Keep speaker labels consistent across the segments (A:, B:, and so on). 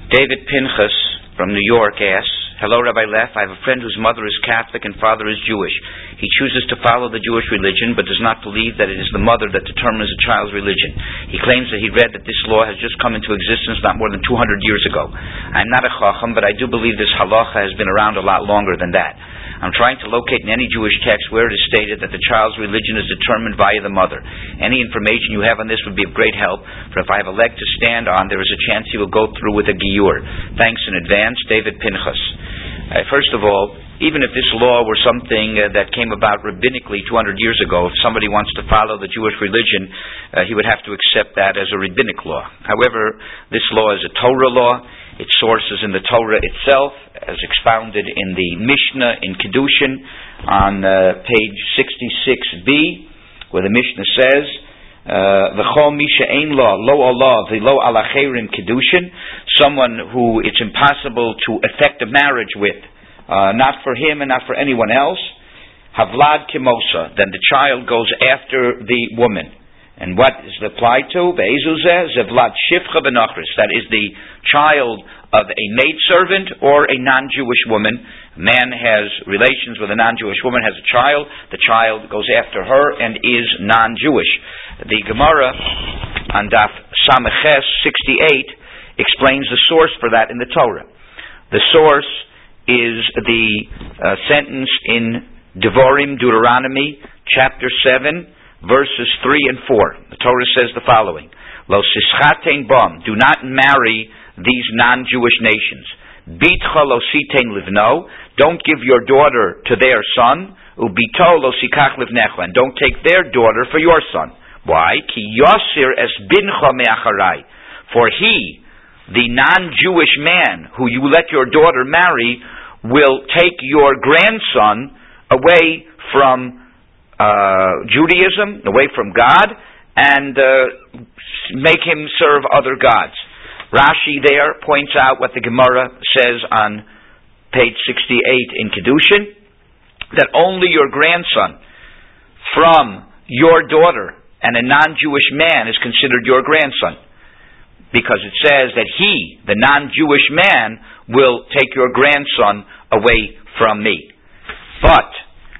A: David Pinchas from New York asks, "Hello, Rabbi Leff. I have a friend whose mother is Catholic and father is Jewish. He chooses to follow the Jewish religion but does not believe that it is the mother that determines a child's religion. He claims that he read that this law has just come into existence not more than 200 years ago. I am not a chacham, but I do believe this halacha has been around a lot longer than that. I'm trying to locate in any Jewish text where it is stated that the child's religion is determined via the mother. Any information you have on this would be of great help, for if I have a leg to stand on, there is a chance he will go through with a giyur. Thanks in advance, David Pinchas." First of all, even if this law were something that came about rabbinically 200 years ago, if somebody wants to follow the Jewish religion, he would have to accept that as a rabbinic law. However, this law is a Torah law. Its source is in the Torah itself, as expounded in the Mishnah in Kedushin on page 66b, where the Mishnah says, "V'chol mi she'ein lo Allah v'lo al acherim Kedushin," someone who it's impossible to effect a marriage with, not for him and not for anyone else, havlad kimosa, then the child goes after the woman. And what is it applied to? Be'ezuzeh zevlad shifcha benachris, that is the child of a maidservant or a non-Jewish woman. A man has relations with a non-Jewish woman, has a the child goes after her and is non-Jewish. The Gemara on Daf Sameches 68 explains the source for that in the Torah. The source is the sentence in Devarim, Deuteronomy, chapter 7, verses 3 and 4. The Torah says the following: "Lo sischatein bam," do not marry these non-Jewish nations. "Bitcha lo sitein livno," don't give your daughter to their son. "Ubito lo sikach livnecha," and don't take their daughter for your son. Why? "Ki yosir es bincha me'acharai," for he, the non-Jewish man who you let your daughter marry, will take your grandson away from Judaism, away from God, and make him serve other gods. Rashi there points out what the Gemara says on page 68 in Kedushin, that only your grandson from your daughter and a non-Jewish man is considered your grandson, because it says that he, the non-Jewish man, will take your grandson away from me. But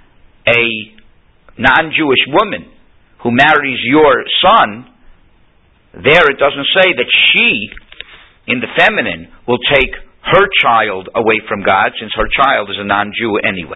A: a non-Jewish woman who marries your son, there it doesn't say that she, in the feminine, will take her child away from God, since her child is a non-Jew anyway.